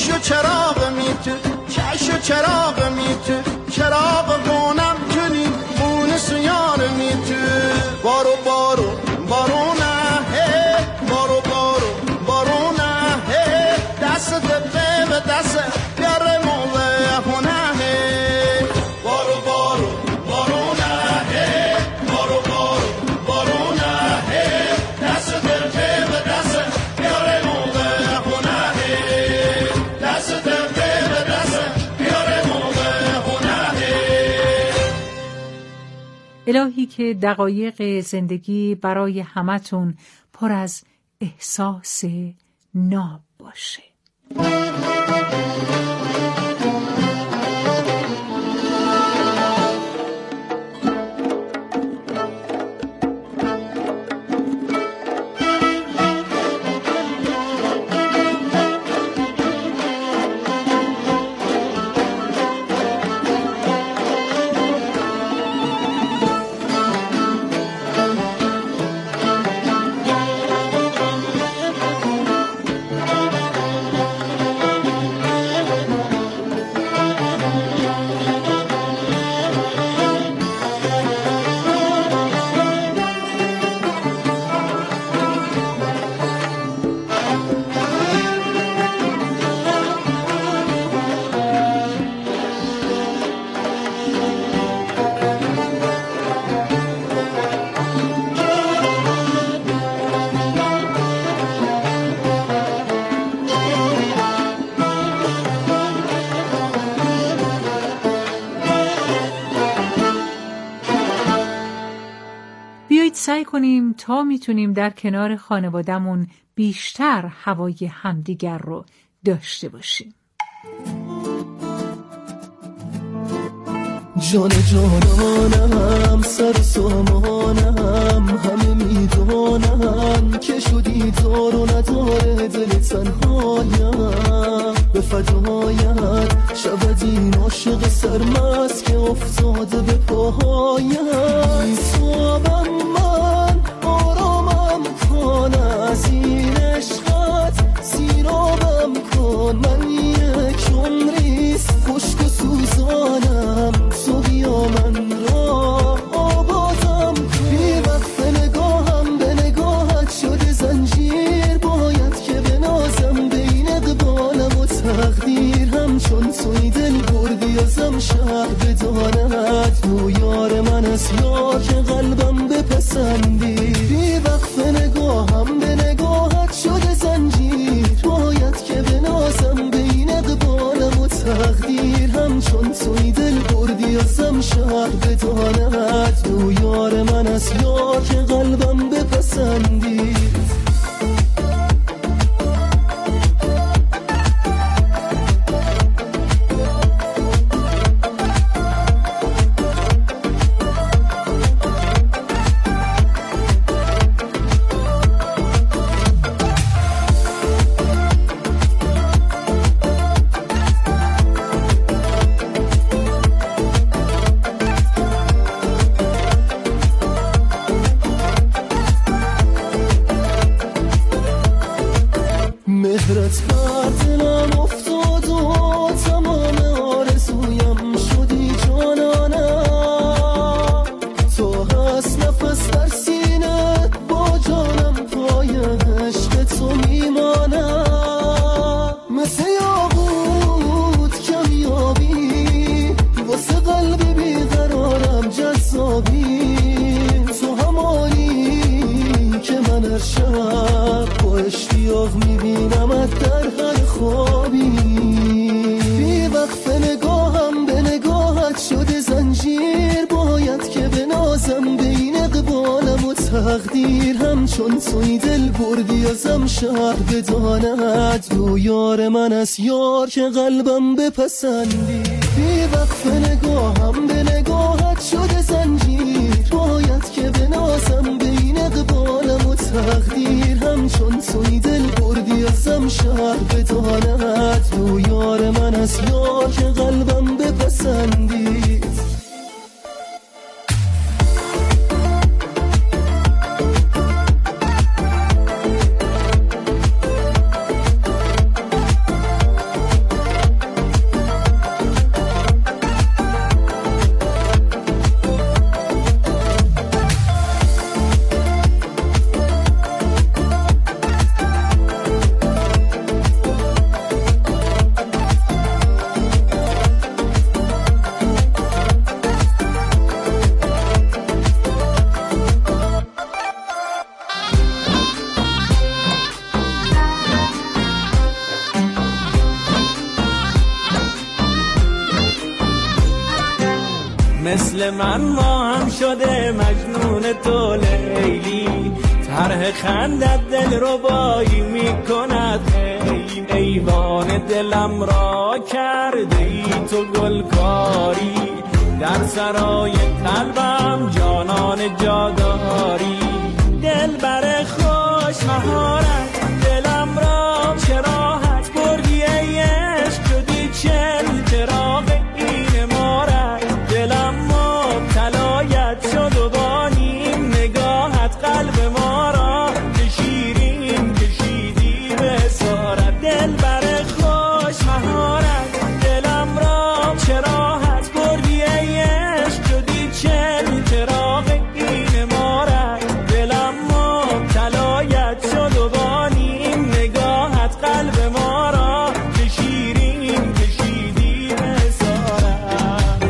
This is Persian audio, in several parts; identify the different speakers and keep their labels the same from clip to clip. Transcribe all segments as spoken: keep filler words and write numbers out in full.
Speaker 1: چش و چراغ می تو چش و چراغ می تو چراغ بونم کنی بون سیار می تو بارو بارو بارونه هی بارو بارو بارونه هی دست دبه به دست بیاره موله خونه هی بارو بارو بارونه هی بارو بارو بارونه هی دست دبه به دست بیاره موله خونه هی دست دبه به دست بیاره موله خونه هی.
Speaker 2: الهی که دقایق زندگی برای همتون پر از احساس ناب باشه. سعی کنیم تا میتونیم در کنار خانوادمون بیشتر هوای همدیگر رو داشته باشیم.
Speaker 3: جان جانانم سر سامانم همه میدانم که شدی دار و نداره دل تنهایم به فدایت شود این عاشق سرمست که افتاده به پاهایم صابم من آرامم کن از این عشقت سیرابم کن من یک عمریست خشک و سوزانم تو بیا من را آبادم بی وقت نگاهم به نگاهت شده زنجیر باید که بنازم بین اقبالم و تقدیر همچون توی دل بردی ازم شهر بداند تو یار من از یار که قلبم بپسندی بی وقت نگاهم به نگاهت شده زنجیر باید که بنازم بین اقبالم و تقدیر همچون توی دل بردی ازم شهر بداند تو یار من از یار که قلبم بپسندی. مهرت بر دلم افتاد و تمام آرزویم شدی جانانم تو هست نفس در سینه با جانم پای عشق تو میمانم مثل یاقوت کمیابی واسه قلبی بیقرارم جذابی تو همانی که من هر شب با اشتیاق میبینمت در هر خوابی بی وقت نگاهم به نگاهت شده زنجیر باید که بنازم بین اقبالم و تقدیر همچون توی دل بردی ازم شهر بداند تو یار من از یار که قلبم بپسندی بی وقت نگاهم به نگاهت شده زنجیر باید که بنازم بین اقبالم و تقدیر همچون توی دل بردی ازم شهر بداند تو یار من از یار که قلبم بپسندی.
Speaker 4: مثل من ما هم شده مجنون تو لیلی، طرح خندت دل رو بایی میکند ای ایوان دلم را کرده ای تو گلکاری، در سرای قلبم جانان جاداری، دل بر خوش مهارت دلم را چراحت بردی ای عشق شدی چل چراغ این مارد، دلم مبتلایت شد و با نیم نگاهت قلب ما را که شیرین کشیدی به اسارت، دل بر خوش مهارت دلم را چراحت بردی ای عشق شدی چل چراغ این مارد، دلم مبتلایت شد و با نیم نگاهت قلب ما را که شیرین کشیدی به اسارت.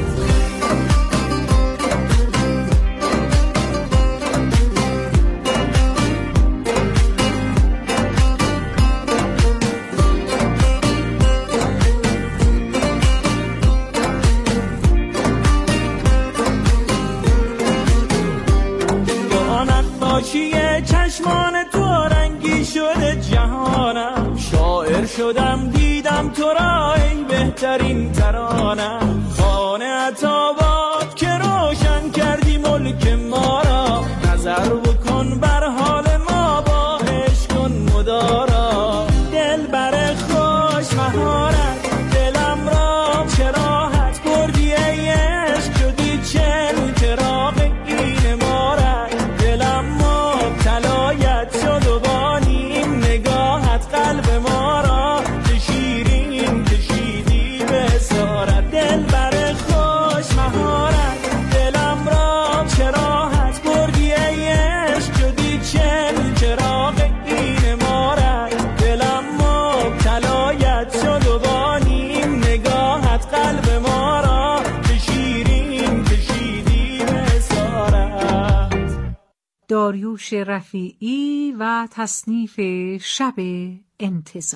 Speaker 4: نقاشی چشمان تو رنگی شده جهانم، شاعر شدم دیدم تو را ای بهترین ترانم، خانه عطابات که روشن کردی ملک ما را، نظر بکن بر حال ما با عشق کن مدارا، دل بر خوش مهارت دلم را چراحت بردی ای عشق شدی چل چراغ این مارد، دلم مبتلایت شد و با نیم نگاهت قلب ما را که شیرین کشیدی به اسارت، دل بر خوش مهارت دلم را چراحت بردی ای عشق شدی چل چراغ این مارد، دلم مبتلایت شد و با نیم نگاهت قلب ما را که شیرین کشیدی به اسارت.
Speaker 2: داریوش رفیعی و تصنیف شب انتظار.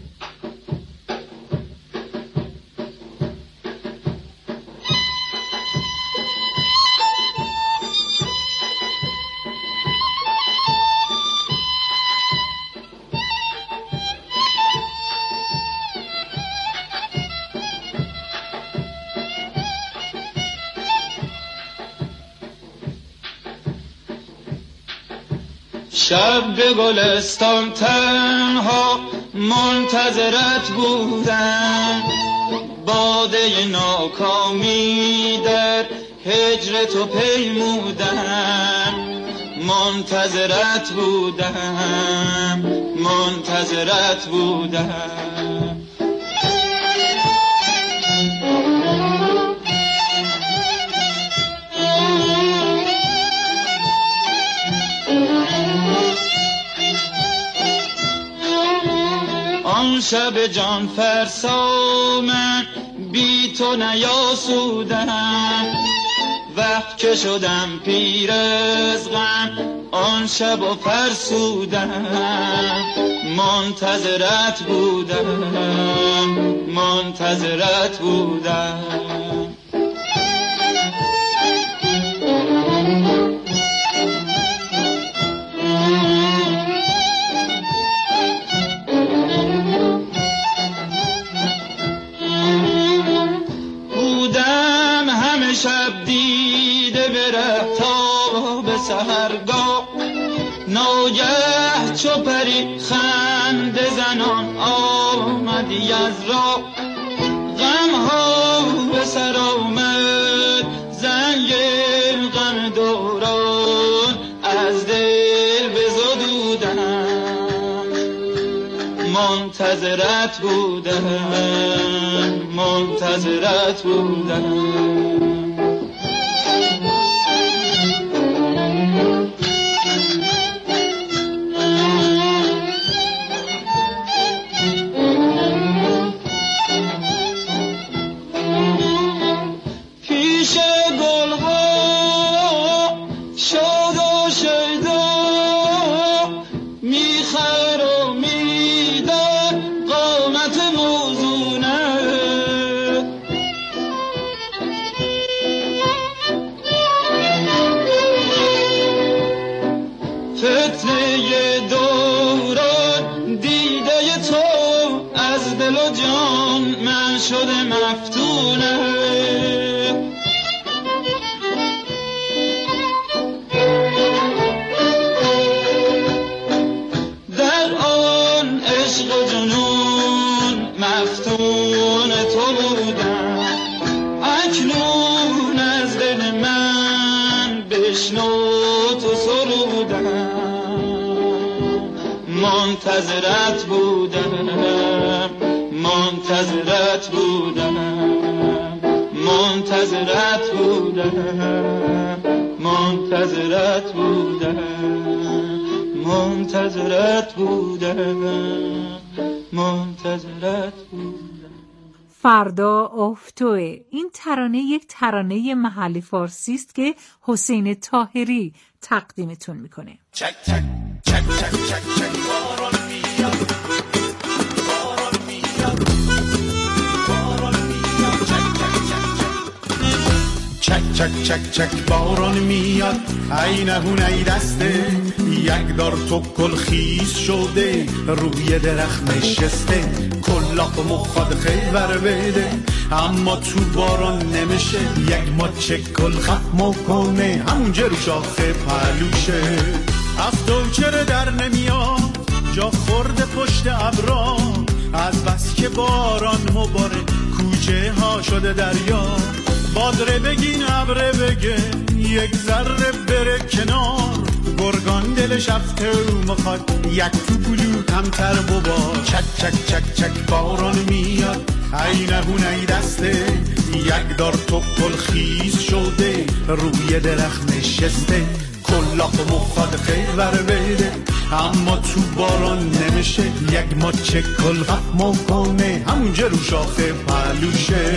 Speaker 5: شب به گلستان تنها منتظرت بودم، باده ناکامی در هجر تو پیمودم، منتظرت بودم منتظرت بودم. آن شب جان فرسا من بی تو نیاسودم، وقت که شدم پیر از غم آن شب و فرسودم، منتظرت بودم منتظرت بودم. شب دیده بره تا به سحرگاه، ناگه چو پری خنده زنان آمدی از راه، غم ها به سر آمد زنگ غم دوران از دل بزدودم، منتظرت بودم منتظرت بودم. دل و جان من شده مفتونه. در آن عشق و جنون مفتون تو بودم، اکنون از دل من بشنو تو سرودم. منتظرت بودم، منتظرت بودم، منتظرت بودم، منتظرت بودم، منتظرت بودم، منتظرت بودم.
Speaker 2: فردا افتوه. این ترانه یک ترانه محلی فارسی است که حسین طاهری تقدیمتون میکنه.
Speaker 6: چک چک چک چک چک چک باران میاد، باران میاد، باران میاد، چک چک چک چک چک چک باران میاد. ای نهون ای دسته یک دار تو کل خیز شده، روی درخت نشسته کلاق مخواد خیبر بده، اما تو باران نمیشه یک ماچه کل ختم کنه، همونجا رو شاخه پلوشه. افتو چرا در نمیاد جا خورده پشت ابرا، از بس که باران مباره کوچه ها شده دریا. بادره بگین ابره بگه یک ذره بره کنار، گرگان دلش افته و مخواد یک تو بلو کمتر ببا. چک چک چک چک باران میاد، ای نهون ای دسته یک دار تو کل خیز شده، روی درخت نشسته کلاق مخواد خیر بر بده، اما تو باران نمیشه یک ماچه کل ختم کنه، همونجا رو شاخه پلوشه.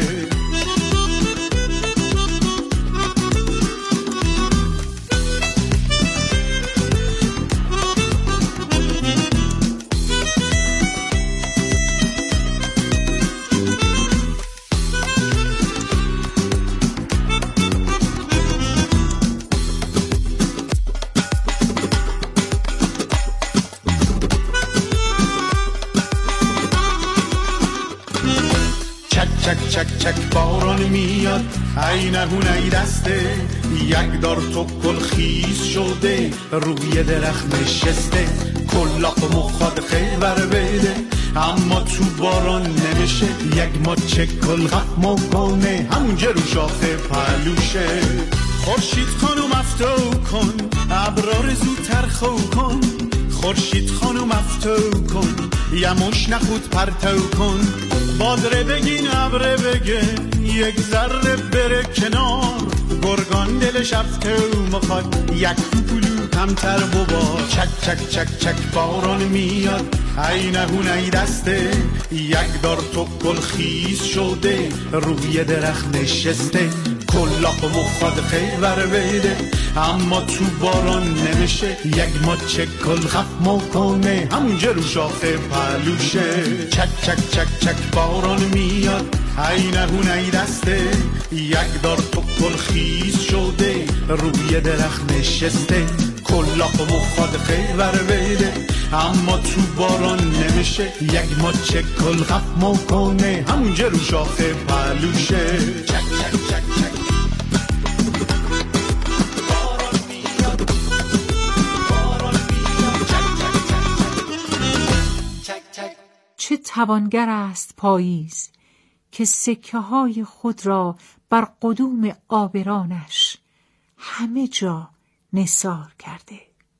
Speaker 6: چک چک چک باران میاد، ای نهون ای دسته یک دار تو کل خیز شده، روی درخت نشسته کلاق مخواد خیل بر بده، اما تو باران نمیشه یک ماچه کل ختم کنه، همونجا رو شاخه پلوشه. خورشید خانم افتو کن ابرار زودتر خو کن، خورشید خانم افتو کن یموش نخود پرتو کن، بادره بگین ابره بگه یک ذره بره کنار، گرگان دلش افته و مخواد یک پولو کمتر ببا. چک چک چک چک باران میاد، ای نهون ای دسته یک دار تو کل خیز شده، روی درخت نشسته کلاق مخواد خیل بر بده، اما تو باران نمیشه یک ماچه کل ختم کنه، همونجا رو شاخه پلوشه. چک چک چک چک باران میاد، ای نهون ای دسته یک دار تو کل خیز شده، روی درخت نشسته کلاق مخواد خیل بر بده، اما تو باران نمیشه یک ماچه کل ختم کنه، همونجا رو شاخه پلوشه. چک چک چک چک
Speaker 2: چه توانگر است پاییز که سکه های خود را بر قدوم آبرانش همه جا نثار کرده.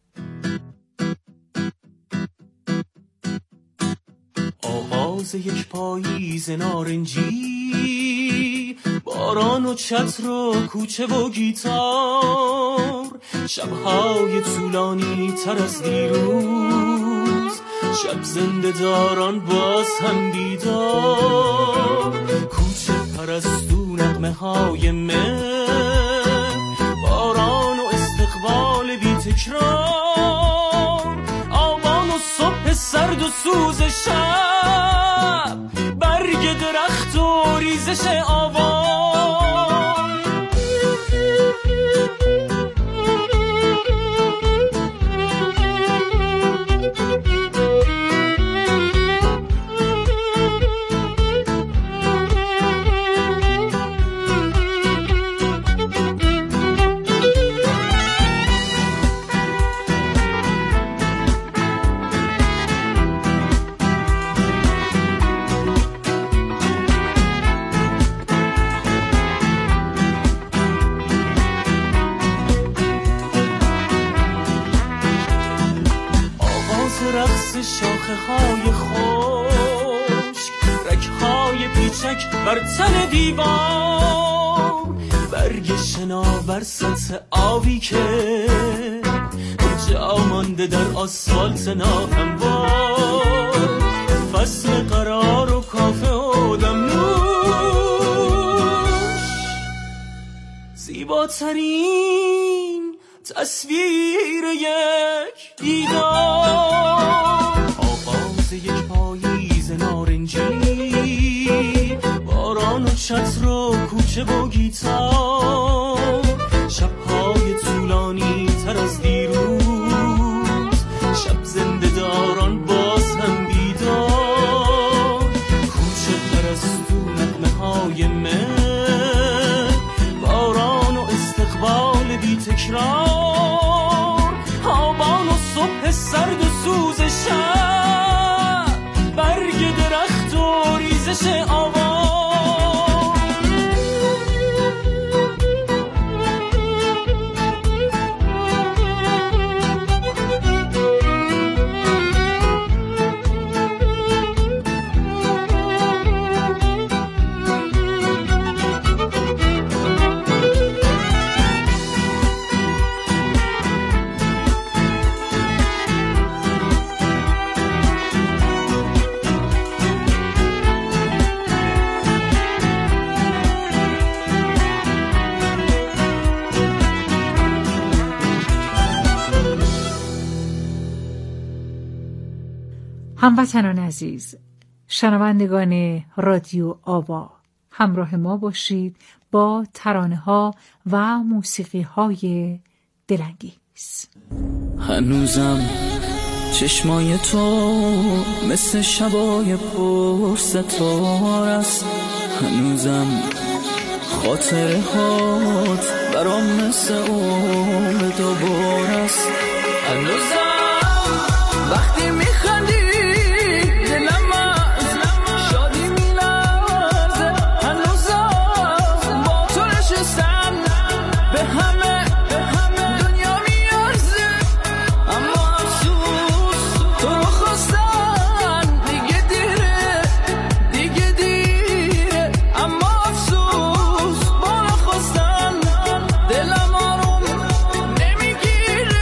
Speaker 4: آغاز یک پاییز نارنجی، باران و چتر و کوچه و گیتار، شبهای طولانی تر از دیروز، شب زنده داران باز هم بیدار، کوچه پرستو نغمه های من، باران و استقبال بی تکرار، آبان و صبح سرد و سوز شب، برگ درخت و ریزش آوان. شاخه های خشک، رگ های پیچک بر تن دیوار، برگ شناور سطح آبی که جا مانده در آسفالت ناهموار، فصل قرار و کافه و دمنوش، زیباترین تصویر یک دیدار، آغاز یک پاییز نارنجی، باران و چتر و کوچه و گیتار، شبهای طولانی تر از دیروز، شب زنده داران باز هم بیدار، کوچه پرستو نغمه های من، باران و استقبال بی تکرار، آبان و صبح سرد و سوز شب، برگ درخت و ریزش آوار.
Speaker 2: هموطنان عزیز، شنوندگان رادیو آوا، همراه ما باشید با ترانه ها و موسیقی های دلانگیز.
Speaker 3: هنوزم چشمای تو مثل شبای پرستار است، هنوزم خاطره هات برام مثل عمر دوبار است، هنوزم وقتی میخندی دلم از شادی میلرزه، هنوزم با تو نشستم به همه دنیا میارزه، اما افسوس تو رو خواستن دیگه دیره دیگه دیره، اما افسوس با رو خواستن دلم آروم نمیگیره.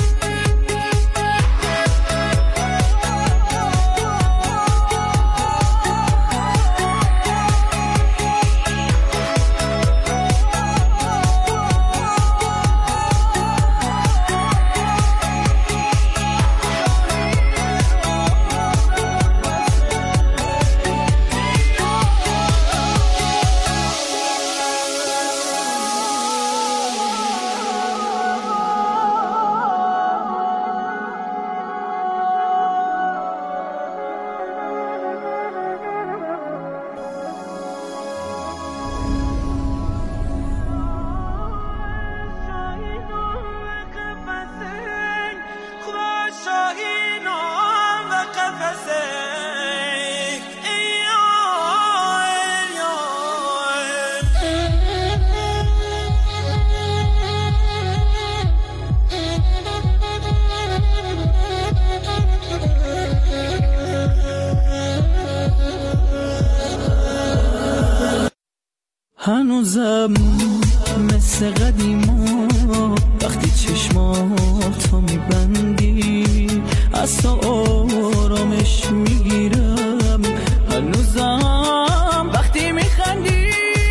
Speaker 3: هنوزم مثل قدیما وقتی چشماتو میبندی از تو آرامش میگیرم، هنوزم وقتی میخندی،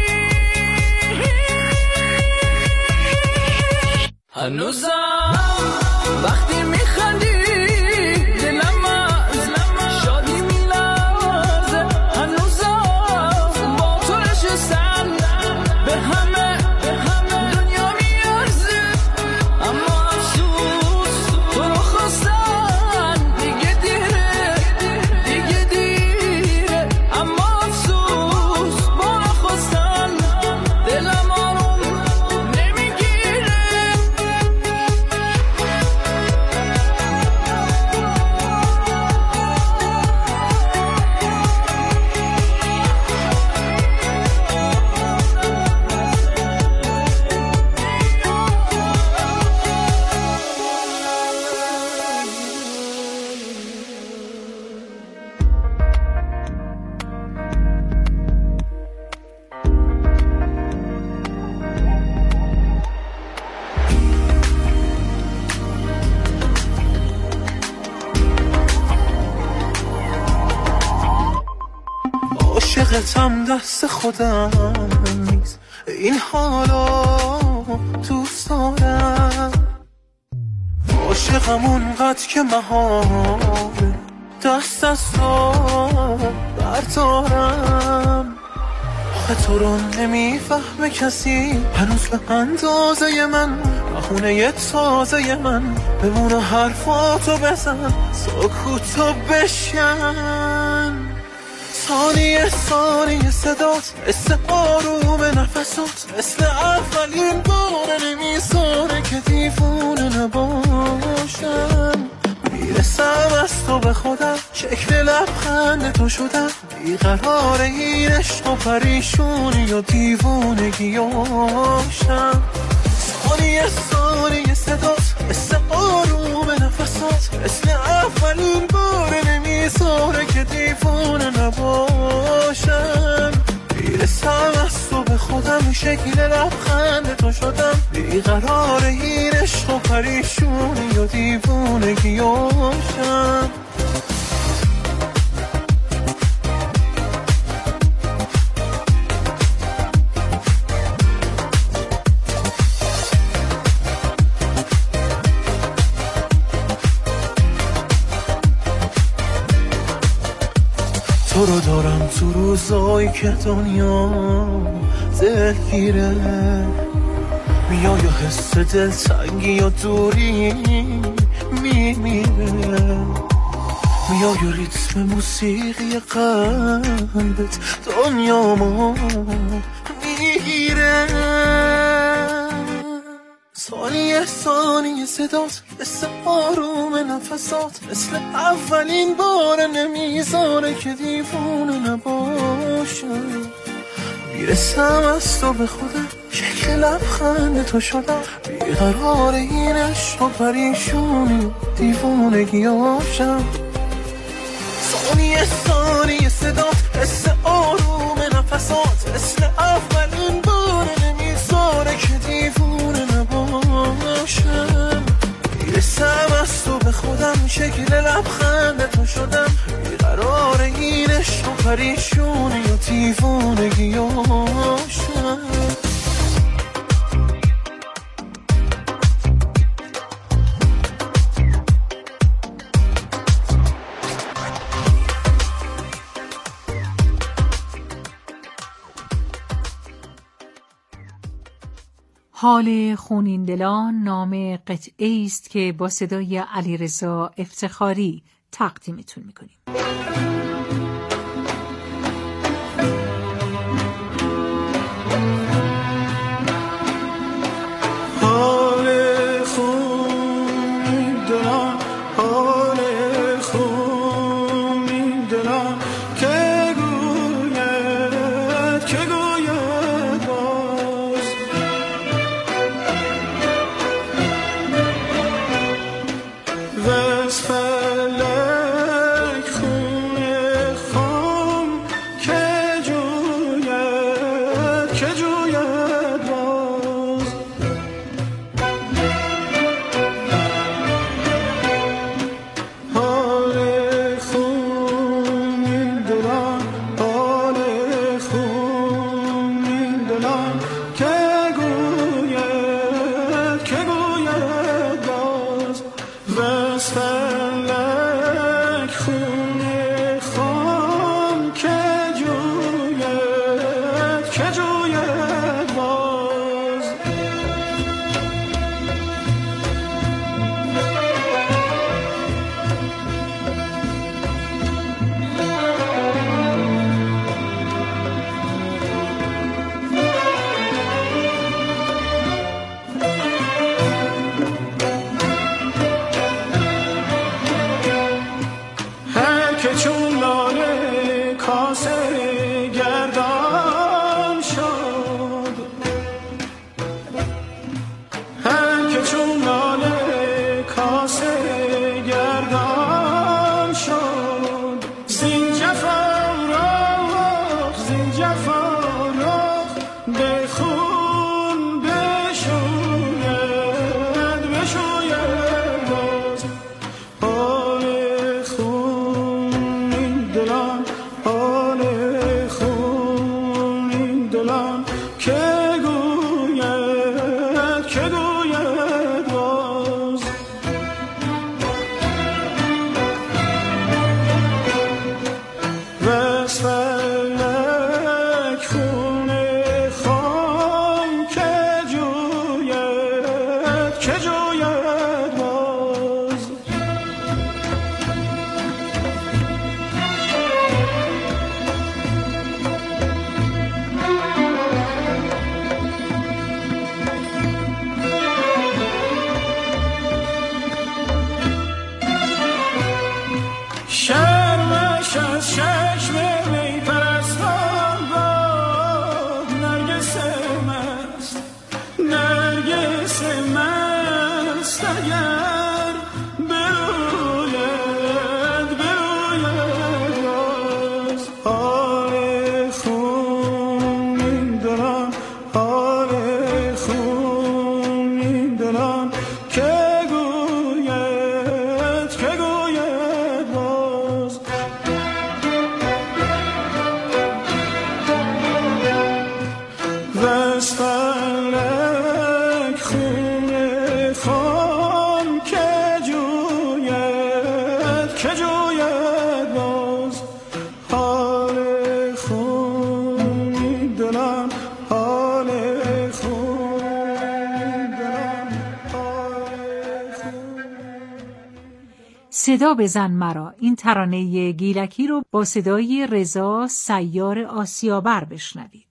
Speaker 3: هنوزم وقتی میخندی دلم از شادی میلرزه، هنوزم با تو نشستم به همه دنیا میارزه، اما افسوس تو رو خواستن دیگه دیره دیگه دیره، اما افسوس با رو خواستن دلم آروم نمیگیره. عشقتم دست خودم نیست، این حالا دوست دارم. عاشقم اونقدر که محاله دست از تو بردارم. آخه تو رو نمیفهمه کسی هنوز به اندازه من، بهونه تازه من بمونه حرفاتو بزن سکوتو بشن. ثانیه ثانیه صدات مثل آروم نفسات، مثل اولین بار نمیذاره که دیوونه نباشم. میرسم از تو به خودم، شکل لبخند تو شدم، بیقرار این عشق و پریشونی و دیوونگیاشم. ثانیه ثانیه صدات مثل آروم نفسات، مثل اولین بار نمیذاره که دیوونه نباشم. میرسم از تو به خودم، شکل لبخند تو شدم، بیقرار این عشق و پریشونی و دیوونگیاشم. تو رو دارم تو روزایی که دنیا دلگیره، میای و حس دلتنگی و دوری میمیره، میای و ریتم موسیقی قلبت دنیامو میگیره. ثانیه ثانیه صدات مثل آروم نفسات، مثل اولین بار نمیذاره که دیوونه نباشم. میرسم از تو به خودم، شکل لبخند تو شدم، بیقرار این عشق و پریشونی دیوونگیاشم. ثانیه ثانیه صدات مثل آروم نفسات، مثل اولین بار نمیذاره که دیوونه نباشم. میرسم از تو به خودم، شکل لبخند تو شدم، بیقرار این عشق و پریشونی و دیوونگیاشم.
Speaker 2: حال خونین دلان نام قطعه‌ای است که با صدای علیرضا افتخاری تقدیمتون میکنیم.
Speaker 3: حال خونین دلان، حال خونین دلان، که گوید که گوید باز. وز فلک خون خام که جوید که جوید باز. حال خونین دلان، حال خونین دلان، که گوید که گوید باز. وز فلک خون خام که جوید که جوید باز. هر که چون لاله کاسه گردان شد، هر که چون لاله کاسه گردان شد، زین جفا رخ زین جفا رخ به خون بشوید بشوید باز. حال خونین دلان، حال خون
Speaker 1: دلم که گوید که گوید باز. بس فلک خون خام که جوید که جوید باز. شرمش از چشم می پرستان باد، نرگس مست نرگس مست اگر بروید بروید باز. حال خونین دلم حال خونین دلم که گوید که گوید باز. بس فلک خون خام که جوید که جوید باز. حال خون دلم حال خون دلم حال خون.
Speaker 2: صدا بزن مرا، این ترانه گیلکی رو با صدای رضا سیار آسیابر بشنوید.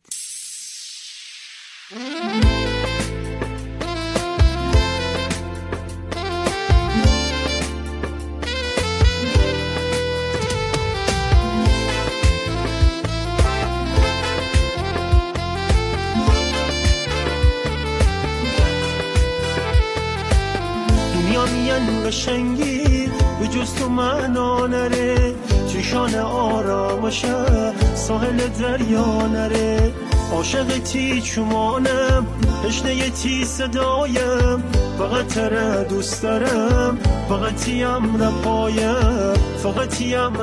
Speaker 3: دنیا میان قشنگی به جز تو معنا نره، چشان آرامشه ساحل دریا نره. عاشق تی چمانم تشنه تی صدایم، فقط تره دوست دارم فقط تیم رپایم فقط تیم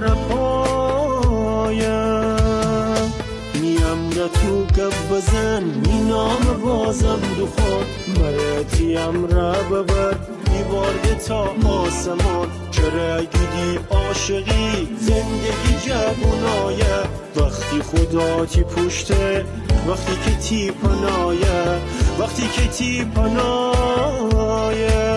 Speaker 3: رپایم. میم را تو گب بزن مینام بازم دخان، مرتیم را ببر بیبارده تا آسمان. چرا گیدی عاشقی زندگی جوونایه، وقتی خدا تی پشته وقتی که تی پنایه وقتی که تی پنایه.